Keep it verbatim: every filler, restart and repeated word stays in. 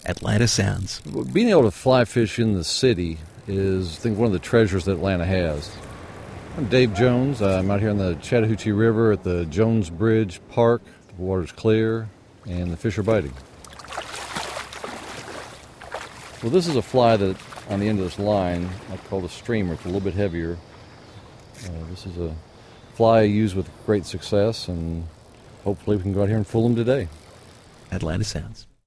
Atlanta Sounds. Being able to fly fish in the city is, I think, one of the treasures that Atlanta has. I'm Dave Jones. I'm out here on the Chattahoochee River at the Jones Bridge Park. The water's clear and the fish are biting. Well, this is a fly that on the end of this line I call the streamer. It's a little bit heavier. Uh, this is a fly I use with great success, and hopefully we can go out here and fool them today. Atlanta Sounds.